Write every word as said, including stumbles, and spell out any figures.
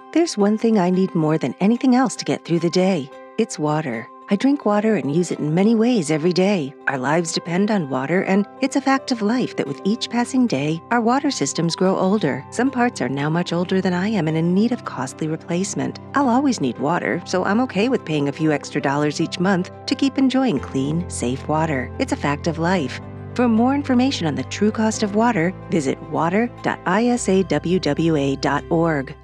There's one thing I need more than anything else to get through the day. It's water. I drink water and use it in many ways every day. Our lives depend on water, and it's a fact of life that with each passing day, our water systems grow older. Some parts are now much older than I am and in need of costly replacement. I'll always need water, so I'm okay with paying a few extra dollars each month to keep enjoying clean, safe water. It's a fact of life. For more information on the true cost of water, visit water dot I S A W W A dot org.